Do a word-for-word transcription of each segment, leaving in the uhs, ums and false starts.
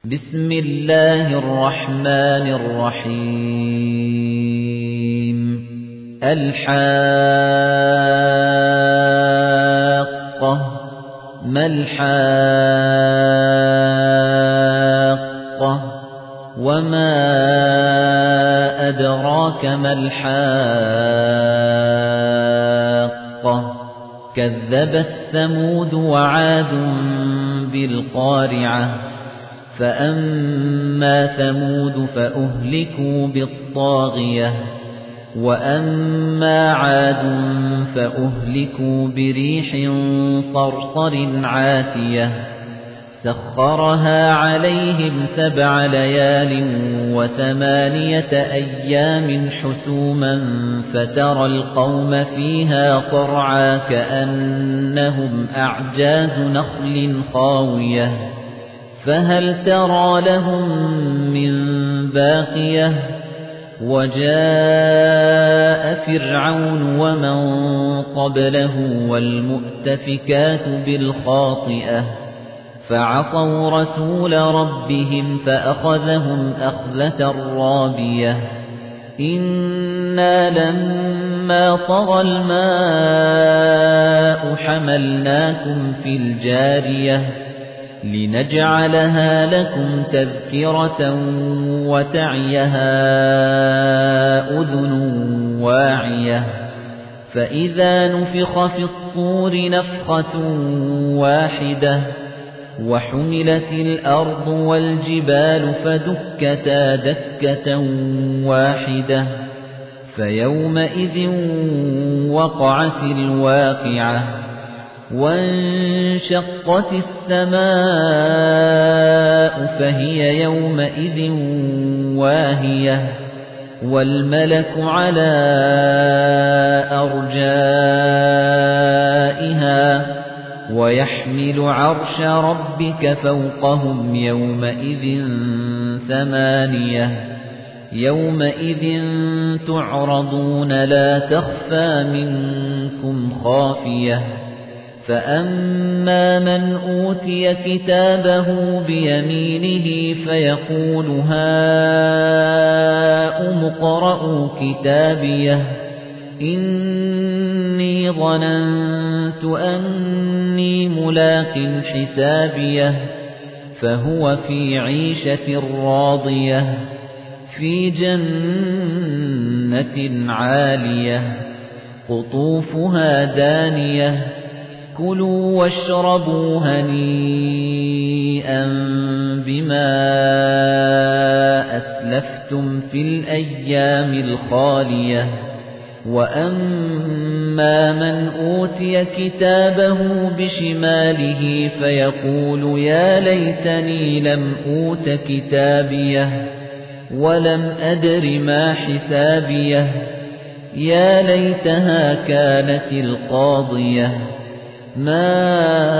بسم الله الرحمن الرحيم الحاقة ما الحاقة وما أدراك ما الحاقة كذبت ثمود وعاد بالقارعة فأما ثمود فأهلكوا بالطاغية وأما عاد فأهلكوا بريح صرصر عاتية سخرها عليهم سبع ليال وثمانية أيام حسوما فترى القوم فيها صرعا كأنهم أعجاز نخل خاوية فهل ترى لهم من باقية وجاء فرعون ومن قبله والمؤتفكات بالخاطئة فعصوا رسول ربهم فأخذهم أخذة رابية إنا لما طغى الماء حملناكم في الجارية لنجعلها لكم تذكرة وتعيها أذن واعية فإذا نفخ في الصور نفخة واحدة وحملت الأرض والجبال فدكتا دكة واحدة فيومئذ وقعت الواقعة وانشقت السماء فهي يومئذ واهية والملك على أرجائها ويحمل عرش ربك فوقهم يومئذ ثمانية يومئذ تعرضون لا تخفى منكم خافية فأما من أوتي كتابه بيمينه فيقول هاؤم اقرءوا كتابيه إني ظننت أني ملاق حسابيه فهو في عيشة راضية في جنة عالية قطوفها دانية كلوا واشربوا هنيئا بما أسلفتم في الأيام الخالية وأما من أوتي كتابه بشماله فيقول يا ليتني لم أوت كتابيه ولم أدر ما حسابيه يا ليتها كانت القاضية ما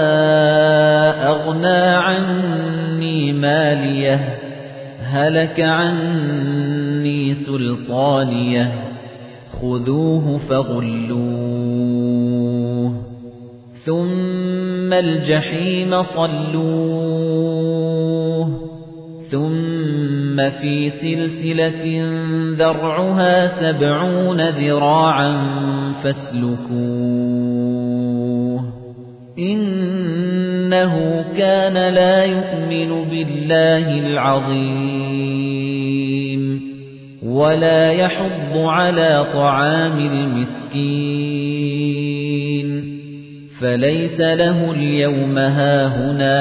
أغنى عني ماليه هلك عني سلطانيه خذوه فغلوه ثم الجحيم صلوه ثم في سلسلة ذرعها سبعون ذراعا فاسلكوه إنه كان لا يؤمن بالله العظيم ولا يحض على طعام المسكين فليس له اليوم هاهنا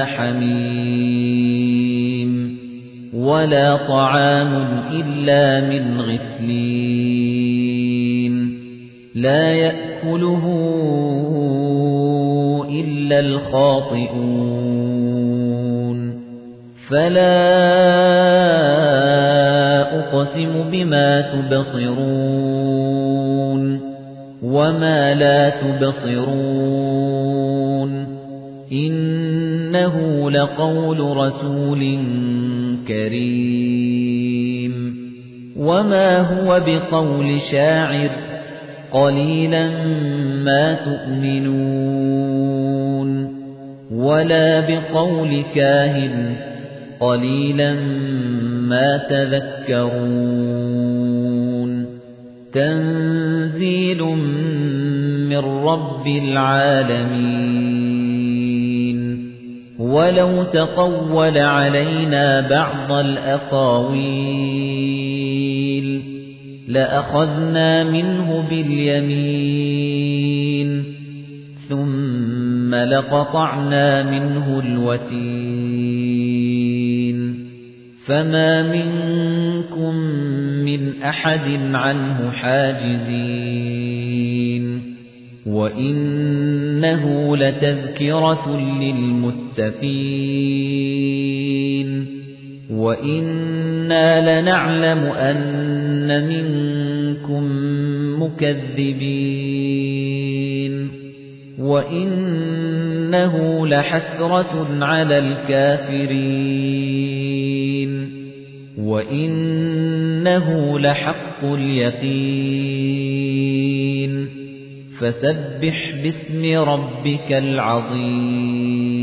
حميم ولا طعام إلا من غسلين لا يأكله إلا الخاطئون فلا أقسم بما تبصرون وما لا تبصرون إنه لقول رسول كريم وما هو بقول شاعر قليلا ما تؤمنون ولا بقول كاهن قَلِيلًا مَا تَذَكَّرُونَ تَنزِيلٌ مِّن رَّبِّ الْعَالَمِينَ وَلَوْ تَقَوَّلَ عَلَيْنَا بَعْضَ الْأَقَاوِيلِ لَأَخَذْنَا مِنْهُ بِالْيَمِينِ ثُمَّ لَقَطَعْنَا مِنْهُ الْوَتِينَ فَمَا مِنكُم مِّنْ أَحَدٍ عَنْهُ حَاجِزِينَ وَإِنَّهُ لَتَذْكِرَةٌ لِّلْمُتَّقِينَ وَإِنَّا لَنَعْلَمُ أَنَّ مِنكُم مُّكَذِّبِينَ وَإِنَّهُ لَحَسْرَةٌ عَلَى الْكَافِرِينَ وَإِنَّهُ لَحَقُّ الْيَقِينِ فَسَبِّحْ بِاسْمِ رَبِّكَ الْعَظِيمِ